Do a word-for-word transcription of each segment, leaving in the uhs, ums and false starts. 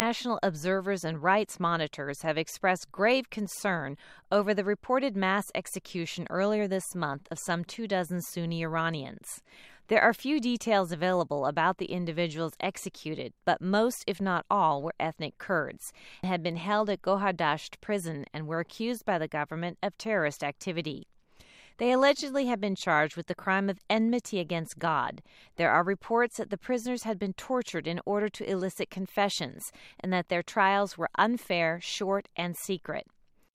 National observers and rights monitors have expressed grave concern over the reported mass execution earlier this month of some two dozen Sunni Iranians. There are few details available about the individuals executed, but most, if not all, were ethnic Kurds and had been held at Gohardasht prison and were accused by the government of terrorist activity. They allegedly have been charged with the crime of enmity against God. There are reports that the prisoners had been tortured in order to elicit confessions and that their trials were unfair, short, and secret.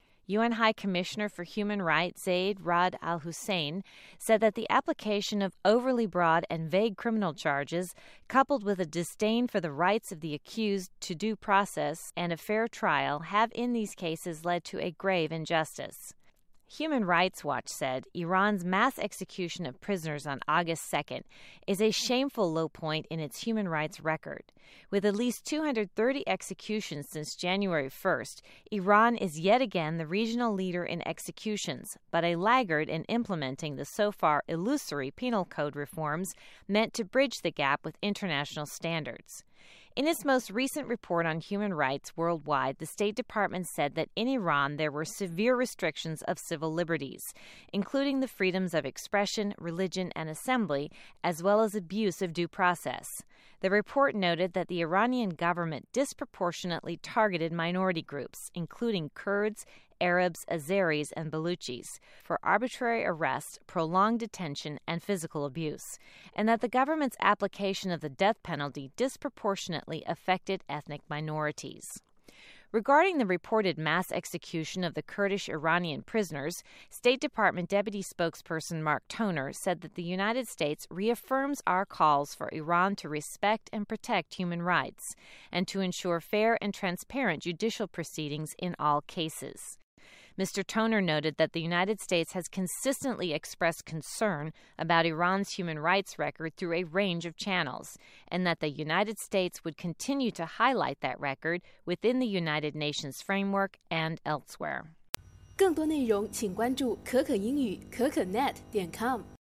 U N High Commissioner for Human Rights Zeid Ra'ad Al Hussein said that the application of overly broad and vague criminal charges, coupled with a disdain for the rights of the accused to due process and a fair trial, have in these cases led to a grave injustice. Human Rights Watch said Iran's mass execution of prisoners on August second is a shameful low point in its human rights record. With at least two hundred thirty executions since January first, Iran is yet again the regional leader in executions, but a laggard in implementing the so far illusory penal code reforms meant to bridge the gap with international standards. In its most recent report on human rights worldwide, the State Department said that in Iran there were severe restrictions of civil liberties, including the freedoms of expression, religion, and assembly, as well as abuse of due process. The report noted that the Iranian government disproportionately targeted minority groups, including Kurds, Arabs, Azeris, and Baluchis, for arbitrary arrest, prolonged detention, and physical abuse, and that the government's application of the death penalty disproportionately affected ethnic minorities. Regarding the reported mass execution of the Kurdish Iranian prisoners, State Department Deputy Spokesperson Mark Toner said that the United States reaffirms our calls for Iran to respect and protect human rights and to ensure fair and transparent judicial proceedings in all cases. Mister Toner noted that the United States has consistently expressed concern about Iran's human rights record through a range of channels, and that the United States would continue to highlight that record within the United Nations framework and elsewhere. 更多内容请关注可可英语可可 net 点 com。